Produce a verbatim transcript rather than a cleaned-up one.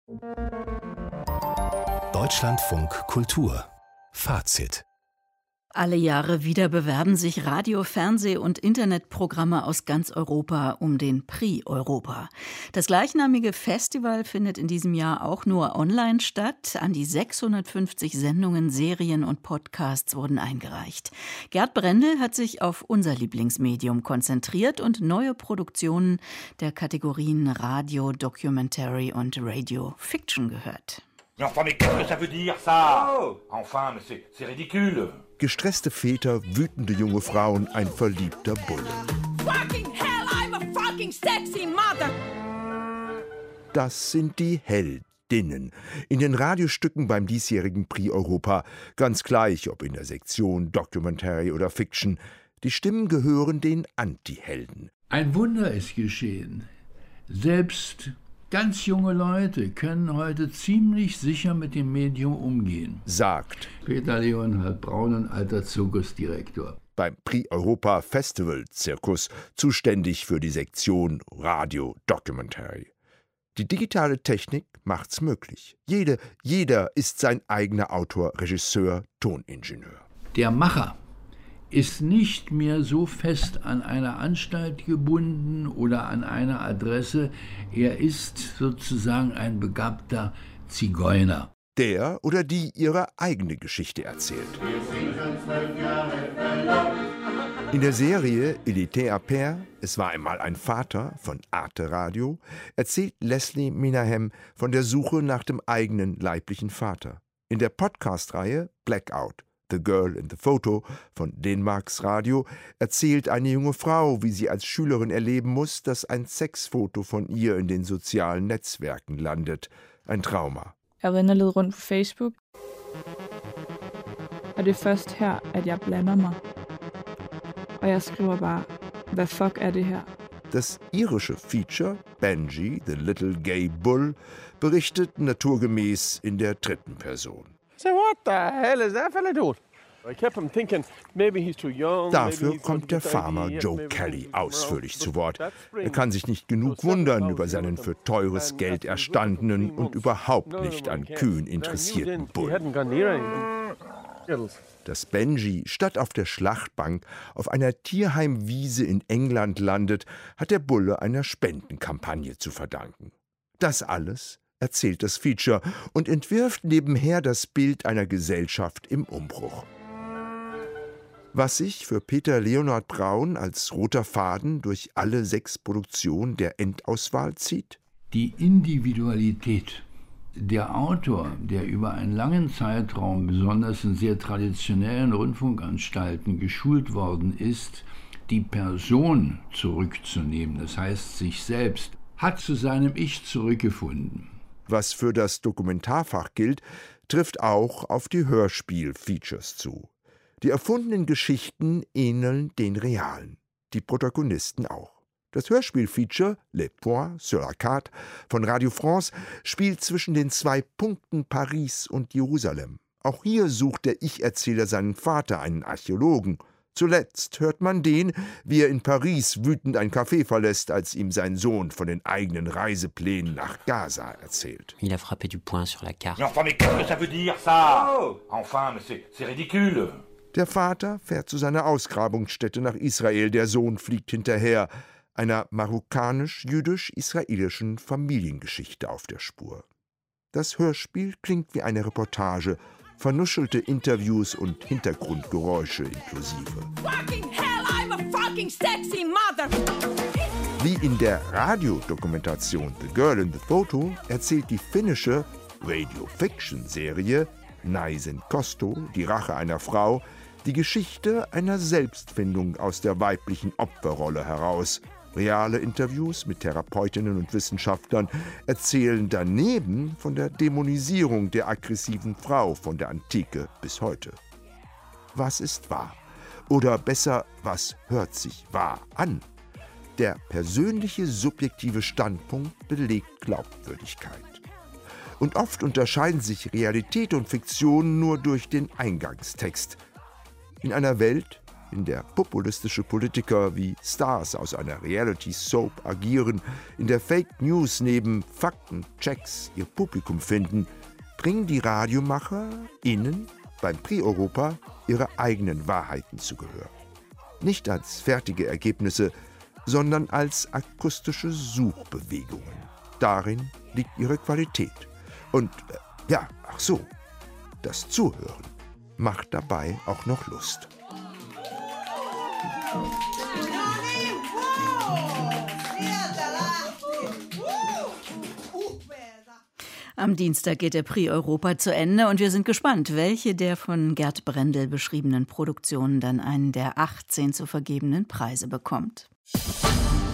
Deutschlandfunk Kultur. Fazit. Alle Jahre wieder bewerben sich Radio-, Fernseh- und Internetprogramme aus ganz Europa um den Prix Europa. Das gleichnamige Festival findet in diesem Jahr auch nur online statt. An die sechshundertfünfzig Sendungen, Serien und Podcasts wurden eingereicht. Gerd Brendel hat sich auf unser Lieblingsmedium konzentriert und neue Produktionen der Kategorien Radio, Documentary und Radio Fiction gehört. Mais enfin, mais qu'est-ce que ça veut dire, ça? Oh. Enfin, mais c'est, c'est ridicule. Gestresste Väter, wütende junge Frauen, ein verliebter Bulle. Fucking hell, I'm a fucking sexy mother! Das sind die Heldinnen in den Radiostücken beim diesjährigen Prix Europa. Ganz gleich, ob in der Sektion Documentary oder Fiction. Die Stimmen gehören den Anti-Helden. Ein Wunder ist geschehen. Selbst ganz junge Leute können heute ziemlich sicher mit dem Medium umgehen, sagt Peter Leonhard Braun, ein alter Zirkusdirektor. Beim Prix Europa Festival Zirkus zuständig für die Sektion Radio Documentary. Die digitale Technik macht's möglich. Jede, jeder ist sein eigener Autor, Regisseur, Toningenieur. Der Macher ist nicht mehr so fest an eine Anstalt gebunden oder an eine Adresse. Er ist sozusagen ein begabter Zigeuner. Der oder die ihre eigene Geschichte erzählt. In der Serie Il était un père, es war einmal ein Vater von Arte Radio, erzählt Leslie Minahem von der Suche nach dem eigenen leiblichen Vater. In der Podcast-Reihe Blackout, The Girl in the Photo von Dänemarks Radio erzählt eine junge Frau, wie sie als Schülerin erleben muss, dass ein Sexfoto von ihr in den sozialen Netzwerken landet. Ein Trauma. Jeg var inde og lede rundt på Facebook, og det er først her, at jeg blander mig. Og jeg skriver bare, hvad fuck er det her? Das irische Feature, Benji, the Little Gay Bull, berichtet naturgemäß in der dritten Person. So what the hell is that fella doing? I kept him thinking, maybe he's too young. Dafür kommt der Farmer Joe Kelly ausführlich zu Wort. Er kann sich nicht genug wundern über seinen für teures Geld erstandenen und überhaupt nicht an Kühen interessierten Bull. Dass Benji statt auf der Schlachtbank auf einer Tierheimwiese in England landet, hat der Bulle einer Spendenkampagne zu verdanken. Das alles erzählt das Feature und entwirft nebenher das Bild einer Gesellschaft im Umbruch. Was sich für Peter Leonhard Braun als roter Faden durch alle sechs Produktionen der Endauswahl zieht? Die Individualität. Der Autor, der über einen langen Zeitraum, besonders in sehr traditionellen Rundfunkanstalten, geschult worden ist, die Person zurückzunehmen, das heißt sich selbst, hat zu seinem Ich zurückgefunden. Was für das Dokumentarfach gilt, trifft auch auf die Hörspiel-Features zu. Die erfundenen Geschichten ähneln den realen, die Protagonisten auch. Das Hörspiel-Feature Le Point sur la Carte von Radio France spielt zwischen den zwei Punkten Paris und Jerusalem. Auch hier sucht der Ich-Erzähler seinen Vater, einen Archäologen. Zuletzt hört man den, wie er in Paris wütend ein Café verlässt, als ihm sein Sohn von den eigenen Reiseplänen nach Gaza erzählt. Il a frappé du poing sur la carte. Mais enfin, mais qu'est-ce que ça veut dire, ça? Oh. Enfin, mais c'est, c'est ridicule. Der Vater fährt zu seiner Ausgrabungsstätte nach Israel, der Sohn fliegt hinterher, einer marokkanisch-jüdisch-israelischen Familiengeschichte auf der Spur. Das Hörspiel klingt wie eine Reportage, vernuschelte Interviews und Hintergrundgeräusche inklusive. Fucking hell, I'm a fucking sexy mother! Wie in der Radiodokumentation The Girl in the Photo erzählt die finnische Radio-Fiction-Serie Naisen Kosto, die Rache einer Frau, die Geschichte einer Selbstfindung aus der weiblichen Opferrolle heraus. Reale Interviews mit Therapeutinnen und Wissenschaftlern erzählen daneben von der Dämonisierung der aggressiven Frau von der Antike bis heute. Was ist wahr? Oder besser, was hört sich wahr an? Der persönliche subjektive Standpunkt belegt Glaubwürdigkeit. Und oft unterscheiden sich Realität und Fiktion nur durch den Eingangstext. In einer Welt, in der populistische Politiker wie Stars aus einer Reality-Soap agieren, in der Fake News neben Faktenchecks ihr Publikum finden, bringen die Radiomacher innen beim Prix Europa ihre eigenen Wahrheiten zu Gehör. Nicht als fertige Ergebnisse, sondern als akustische Suchbewegungen. Darin liegt ihre Qualität. Und äh, ja, ach so, das Zuhören macht dabei auch noch Lust. Am Dienstag geht der Prix Europa zu Ende und wir sind gespannt, welche der von Gerd Brendel beschriebenen Produktionen dann einen der achtzehn zu vergebenen Preise bekommt.